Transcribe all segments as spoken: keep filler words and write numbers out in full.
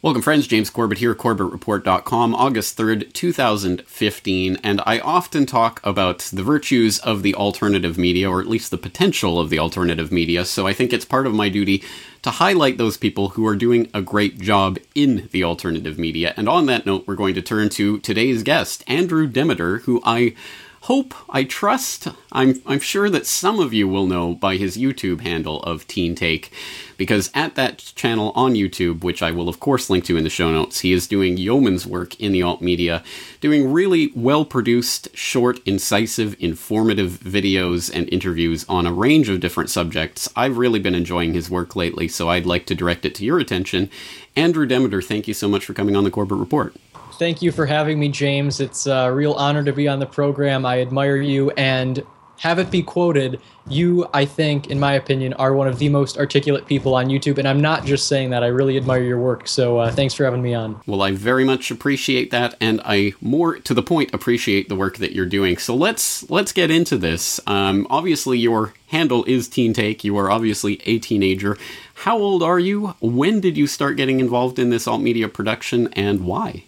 Welcome, friends. James Corbett here, Corbett Report dot com, August third, two thousand fifteen, and I often talk about the virtues of the alternative media, or at least the potential of the alternative media, so I think it's part of my duty to highlight those people who are doing a great job in the alternative media. And on that note, we're going to turn to today's guest, Andrew Demeter, who I hope, I trust, I'm I'm sure that some of you will know by his YouTube handle of Teen Take, because at that channel on YouTube, which I will of course link to in the show notes, he is doing yeoman's work in the alt media, doing really well-produced, short, incisive, informative videos and interviews on a range of different subjects. I've really been enjoying his work lately, so I'd like to direct it to your attention. Andrew Demeter, thank you so much for coming on the Corbett Report. Thank you for having me, James. It's a real honor to be on the program. I admire you, and have it be quoted, you, I think, in my opinion, are one of the most articulate people on YouTube, and I'm not just saying that. I really admire your work, so uh, thanks for having me on. Well, I very much appreciate that, and I, more to the point, appreciate the work that you're doing. So let's let's get into this. Um, obviously, your handle is Teen Take. You are obviously a teenager. How old are you? When did you start getting involved in this alt media production, and why?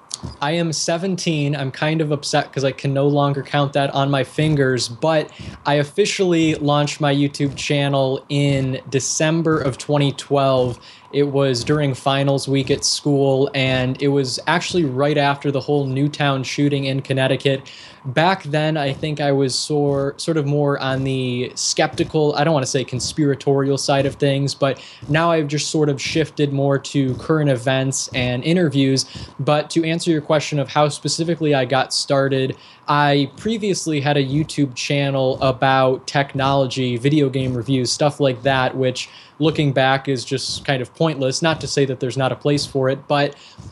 I am seventeen. I'm kind of upset because I can no longer count that on my fingers, but I officially launched my YouTube channel in December of twenty twelve. It was during finals week at school, and it was actually right after the whole Newtown shooting in Connecticut. Back then, I think I was sore, sort of more on the skeptical, I don't want to say conspiratorial side of things, but now I've just sort of shifted more to current events and interviews. But to answer your question of how specifically I got started, I previously had a YouTube channel about technology, video game reviews, stuff like that, which looking back is just kind of pointless. Not to say that there's not a place for it, but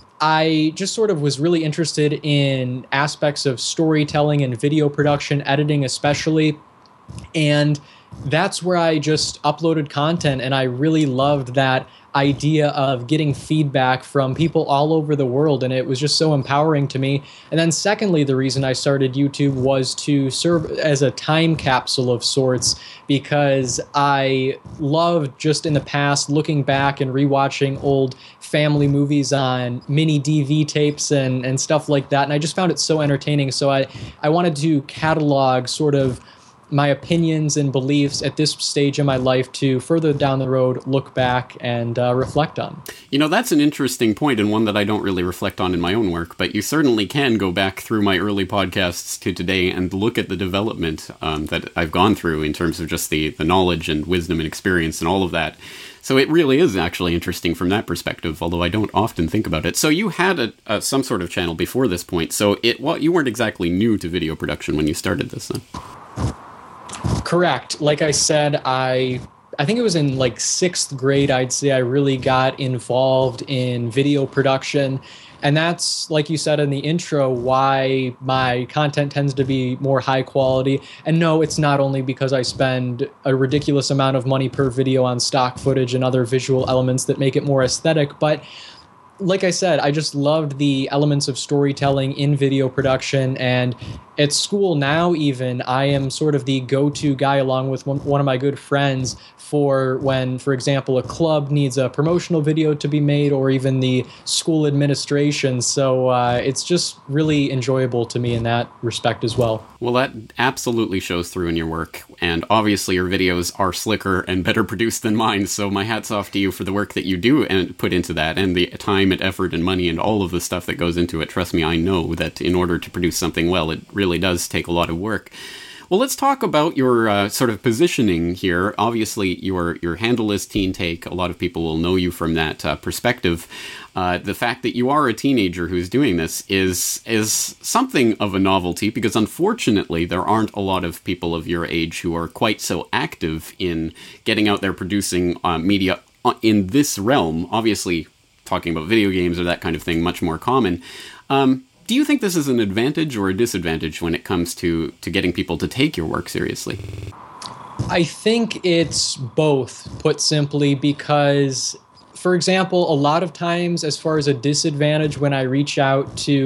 I just sort of was really interested in aspects of storytelling and video production, editing especially, and that's where I just uploaded content, and I really loved that idea of getting feedback from people all over the world, and it was just so empowering to me. And then secondly, the reason I started YouTube was to serve as a time capsule of sorts, because I loved just in the past looking back and rewatching old family movies on mini D V tapes and, and stuff like that, and I just found it so entertaining. So I, I wanted to catalog sort of my opinions and beliefs at this stage in my life to further down the road look back and uh, reflect on. You know, that's an interesting point, and one that I don't really reflect on in my own work, but you certainly can go back through my early podcasts to today and look at the development um, that I've gone through in terms of just the, the knowledge and wisdom and experience and all of that. So it really is actually interesting from that perspective, although I don't often think about it. So you had a, a, some sort of channel before this point, so it well, you weren't exactly new to video production when you started this, then? Correct. Like I said, I I think it was in like sixth grade, I'd say I really got involved in video production. And that's, like you said in the intro, why my content tends to be more high quality. And no, it's not only because I spend a ridiculous amount of money per video on stock footage and other visual elements that make it more aesthetic, but like I said, I just loved the elements of storytelling in video production, and at school now even, I am sort of the go-to guy along with one, one of my good friends for when, for example, a club needs a promotional video to be made, or even the school administration. So uh, it's just really enjoyable to me in that respect as well. Well, that absolutely shows through in your work, and obviously your videos are slicker and better produced than mine, so my hat's off to you for the work that you do and put into that, and the time and effort and money and all of the stuff that goes into it. Trust me, I know that in order to produce something well, it really does take a lot of work. Well, let's talk about your uh, sort of positioning here. Obviously, your your handle is Teen Take. A lot of people will know you from that uh, perspective. Uh, the fact that you are a teenager who's doing this is is something of a novelty, because unfortunately there aren't a lot of people of your age who are quite so active in getting out there producing uh, media in this realm. Obviously, talking about video games or that kind of thing, much more common. Um, do you think this is an advantage or a disadvantage when it comes to, to getting people to take your work seriously? I think it's both, put simply, because, for example, a lot of times as far as a disadvantage when I reach out to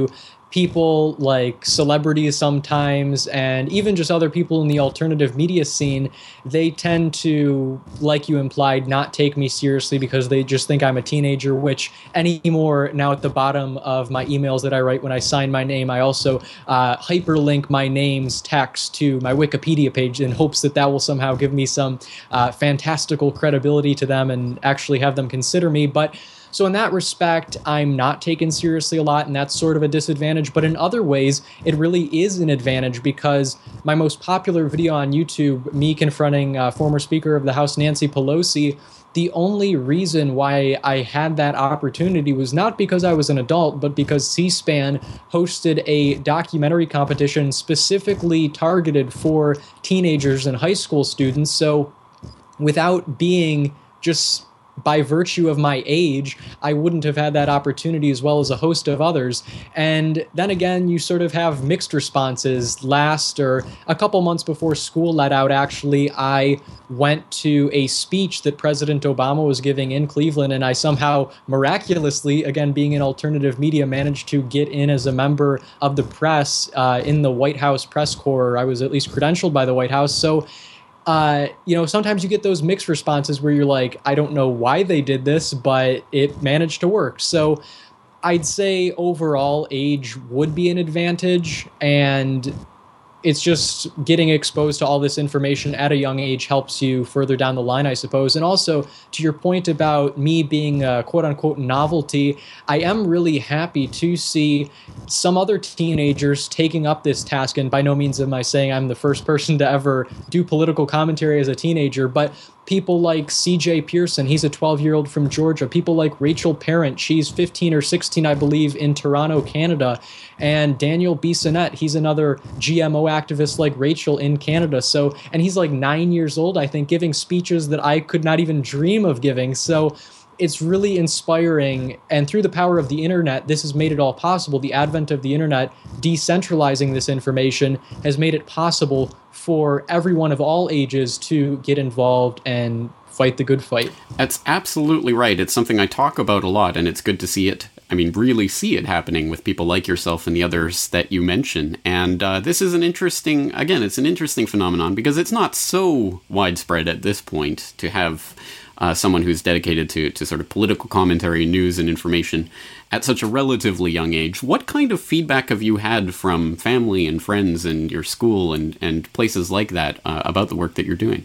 people like celebrities sometimes, and even just other people in the alternative media scene, they tend to, like you implied, not take me seriously because they just think I'm a teenager, which anymore now at the bottom of my emails that I write when I sign my name, I also uh, hyperlink my name's text to my Wikipedia page in hopes that that will somehow give me some uh, fantastical credibility to them and actually have them consider me. But so in that respect, I'm not taken seriously a lot, and that's sort of a disadvantage. But in other ways, it really is an advantage because my most popular video on YouTube, me confronting uh, former Speaker of the House Nancy Pelosi, the only reason why I had that opportunity was not because I was an adult, but because C-SPAN hosted a documentary competition specifically targeted for teenagers and high school students. So without being just by virtue of my age, I wouldn't have had that opportunity as well as a host of others. And then again, you sort of have mixed responses. Last, or a couple months before school let out, actually, I went to a speech that President Obama was giving in Cleveland, and I somehow miraculously, again, being in alternative media, managed to get in as a member of the press uh, in the White House press corps. I was at least credentialed by the White House. So Uh, you know, sometimes you get those mixed responses where you're like, I don't know why they did this, but it managed to work. So I'd say overall age would be an advantage, and it's just getting exposed to all this information at a young age helps you further down the line, I suppose. And also, to your point about me being a quote-unquote novelty, I am really happy to see some other teenagers taking up this task. And by no means am I saying I'm the first person to ever do political commentary as a teenager, but people like C J Pearson, he's a twelve-year-old from Georgia. People like Rachel Parent, she's fifteen or sixteen, I believe, in Toronto, Canada. And Daniel Bissonnette, he's another G M O activist like Rachel in Canada. So, and he's like nine years old, I think, giving speeches that I could not even dream of giving. So it's really inspiring. And through the power of the internet, this has made it all possible. The advent of the internet, decentralizing this information, has made it possible for everyone of all ages to get involved and fight the good fight. That's absolutely right. It's something I talk about a lot, and it's good to see it. I mean, really see it happening with people like yourself and the others that you mention. And uh, this is an interesting, again, it's an interesting phenomenon because it's not so widespread at this point to have uh, someone who's dedicated to, to sort of political commentary, news, and information at such a relatively young age. What kind of feedback have you had from family and friends and your school and, and places like that uh, about the work that you're doing?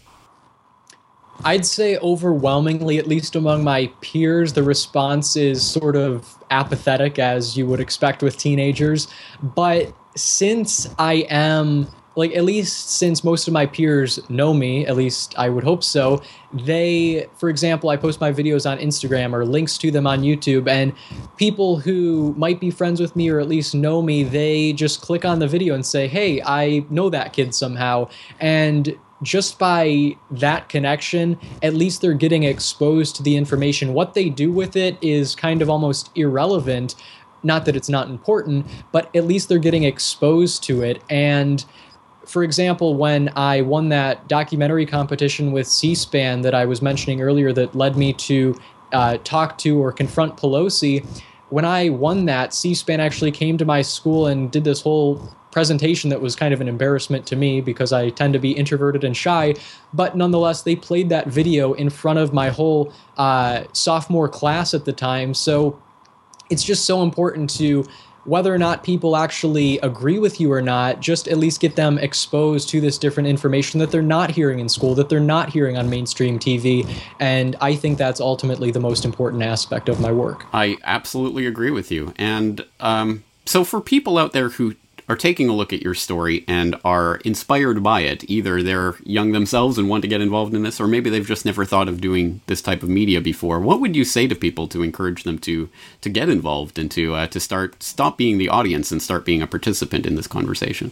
I'd say overwhelmingly, at least among my peers, the response is sort of apathetic, as you would expect with teenagers. But since I am, like, at least since most of my peers know me, at least I would hope so, they, for example, I post my videos on Instagram or links to them on YouTube, and people who might be friends with me or at least know me, they just click on the video and say, hey, I know that kid somehow. And just by that connection, at least they're getting exposed to the information. What they do with it is kind of almost irrelevant. Not that it's not important, but at least they're getting exposed to it. And for example, when I won that documentary competition with C-SPAN that I was mentioning earlier that led me to uh, talk to or confront Pelosi, when I won that, C-SPAN actually came to my school and did this whole presentation that was kind of an embarrassment to me because I tend to be introverted and shy, but nonetheless, they played that video in front of my whole uh, sophomore class at the time. So it's just so important to, whether or not people actually agree with you or not, just at least get them exposed to this different information that they're not hearing in school, that they're not hearing on mainstream T V. And I think that's ultimately the most important aspect of my work. I absolutely agree with you. And um, so for people out there who are taking a look at your story and are inspired by it, either they're young themselves and want to get involved in this, or maybe they've just never thought of doing this type of media before, what would you say to people to encourage them to to get involved and to uh, to start stop being the audience and start being a participant in this conversation?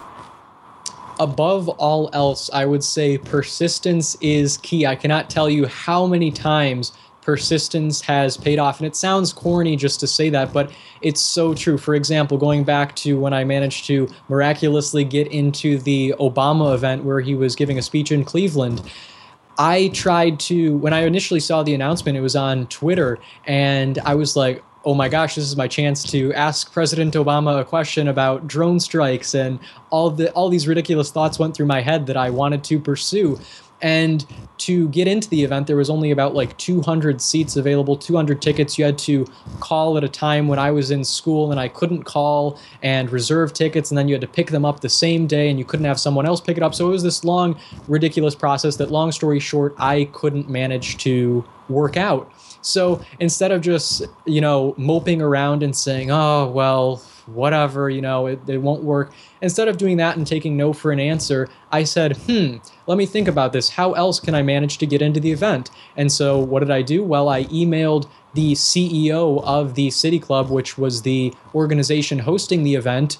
Above all else, I would say persistence is key. I cannot tell you how many times persistence has paid off. And it sounds corny just to say that, but it's so true. For example, going back to when I managed to miraculously get into the Obama event where he was giving a speech in Cleveland, I tried to, when I initially saw the announcement, it was on Twitter, and I was like, oh my gosh, this is my chance to ask President Obama a question about drone strikes, and all the all these ridiculous thoughts went through my head that I wanted to pursue. And to get into the event, there was only about like two hundred seats available, two hundred tickets. You had to call at a time when I was in school and I couldn't call, and reserve tickets, and then you had to pick them up the same day, and you couldn't have someone else pick it up. So it was this long, ridiculous process that, long story short, I couldn't manage to work out. So instead of just, you know, moping around and saying, oh, well, whatever, you know, it, it won't work. Instead of doing that and taking no for an answer, I said, hmm, let me think about this. How else can I manage to get into the event? And so what did I do? Well, I emailed the C E O of the City Club, which was the organization hosting the event,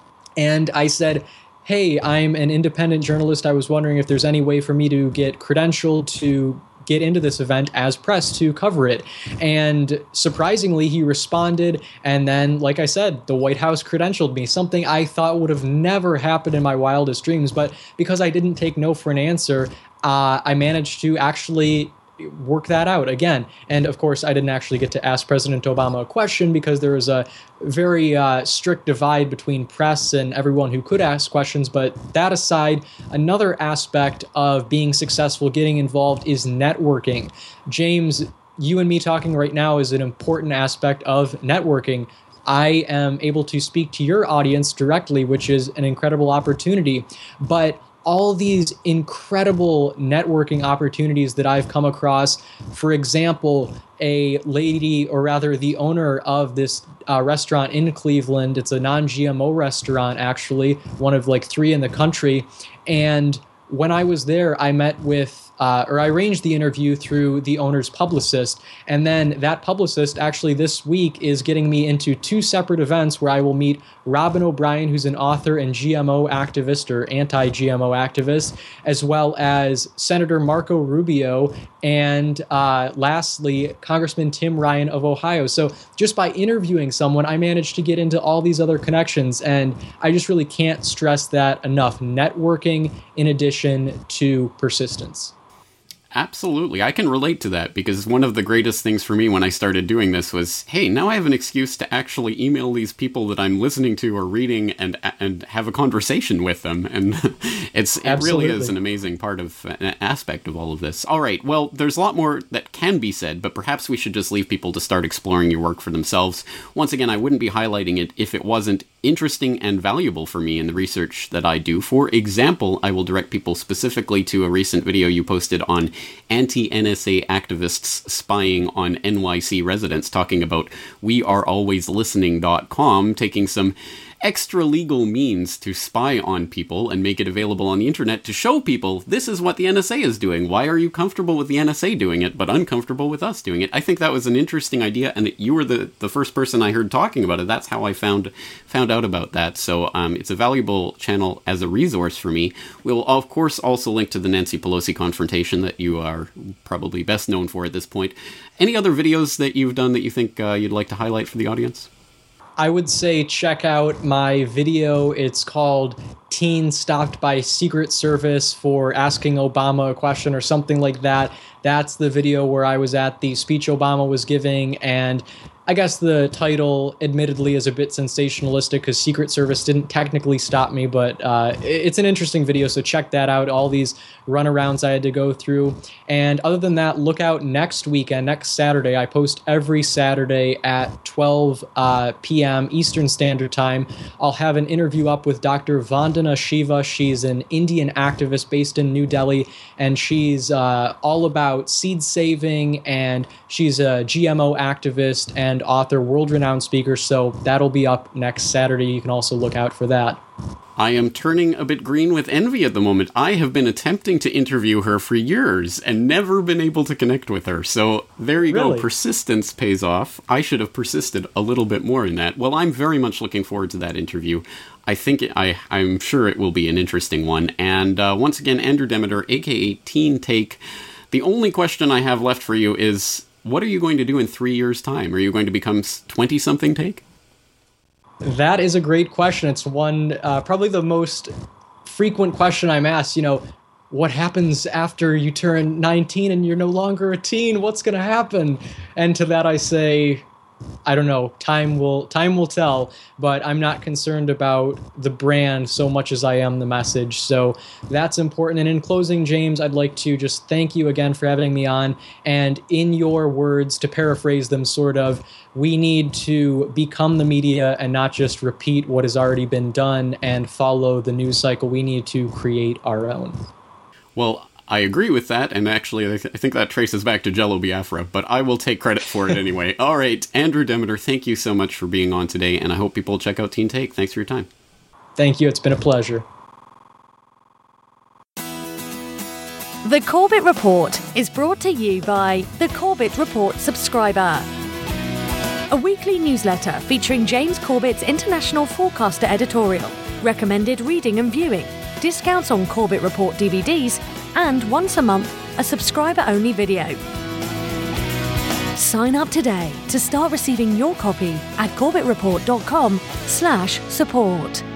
and I said, hey, I'm an independent journalist. I was wondering if there's any way for me to get credentialed to get into this event as press to cover it. And surprisingly, he responded. And then, like I said, the White House credentialed me, something I thought would have never happened in my wildest dreams. But because I didn't take no for an answer, uh, I managed to actually work that out again. And of course, I didn't actually get to ask President Obama a question because there was a very uh, strict divide between press and everyone who could ask questions. But that aside, another aspect of being successful, getting involved, is networking. James, you and me talking right now is an important aspect of networking. I am able to speak to your audience directly, which is an incredible opportunity. But all these incredible networking opportunities that I've come across, for example, a lady, or rather the owner of this uh, restaurant in Cleveland, it's a non-G M O restaurant, actually, one of like three in the country. And when I was there, I met with, uh, or I arranged the interview through the owner's publicist. And then that publicist actually this week is getting me into two separate events where I will meet Robin O'Brien, who's an author and G M O activist, or anti-G M O activist, as well as Senator Marco Rubio, and uh, lastly, Congressman Tim Ryan of Ohio. So just by interviewing someone, I managed to get into all these other connections. And I just really can't stress that enough. Networking in addition to persistence. Absolutely. I can relate to that, because one of the greatest things for me when I started doing this was, hey, now I have an excuse to actually email these people that I'm listening to or reading and and have a conversation with them. And it's it Absolutely. really is an amazing part of an aspect of all of this. All right. Well, there's a lot more that can be said, but perhaps we should just leave people to start exploring your work for themselves. Once again, I wouldn't be highlighting it if it wasn't interesting and valuable for me in the research that I do. For example, I will direct people specifically to a recent video you posted on anti-N S A activists spying on N Y C residents, talking about we are always listening dot com, taking some extra legal means to spy on people and make it available on the internet to show people this is what the N S A is doing. Why are you comfortable with the N S A doing it, but uncomfortable with us doing it? I think that was an interesting idea, and you were the, the first person I heard talking about it. That's how I found found out about that. So um, it's a valuable channel as a resource for me. We'll, of course, also link to the Nancy Pelosi confrontation that you are probably best known for at this point. Any other videos that you've done that you think uh, you'd like to highlight for the audience? I would say check out my video. It's called Teen Stopped by Secret Service for Asking Obama a Question or something like that. That's the video where I was at the speech Obama was giving, and I guess the title admittedly is a bit sensationalistic because Secret Service didn't technically stop me, but uh, it's an interesting video, so check that out, all these runarounds I had to go through. And other than that, look out next weekend, next Saturday. I post every Saturday at twelve uh, p m Eastern Standard Time. I'll have an interview up with Doctor Vandana Shiva. She's an Indian activist based in New Delhi, and she's uh, all about seed saving, and she's a G M O activist and author, world-renowned speaker, so that'll be up next Saturday. You can also look out for that. I am turning a bit green with envy at the moment. I have been attempting to interview her for years and never been able to connect with her. So there you Really? go. Persistence pays off. I should have persisted a little bit more in that. Well, I'm very much looking forward to that interview. I think it, I, I'm sure it will be an interesting one. And uh, once again, Andrew Demeter, aka Teen Take. The only question I have left for you is, what are you going to do in three years' time? Are you going to become twenty-something Take? That is a great question. It's one, uh, probably the most frequent question I'm asked. You know, what happens after you turn nineteen and you're no longer a teen? What's going to happen? And to that I say, I don't know, time will time will tell, but I'm not concerned about the brand so much as I am the message. So that's important. And in closing, James, I'd like to just thank you again for having me on. And in your words, to paraphrase them sort of, we need to become the media and not just repeat what has already been done and follow the news cycle. We need to create our own. Well, I agree with that, and actually I, th- I think that traces back to Jello Biafra, but I will take credit for it anyway. All right, Andrew Demeter, thank you so much for being on today, and I hope people check out Teen Take. Thanks for your time. Thank you, it's been a pleasure. The Corbett Report is brought to you by the Corbett Report subscriber, a weekly newsletter featuring James Corbett's International Forecaster editorial, recommended reading and viewing, discounts on Corbett Report D V Ds, and once a month, a subscriber-only video. Sign up today to start receiving your copy at corbettreport dot com slash support.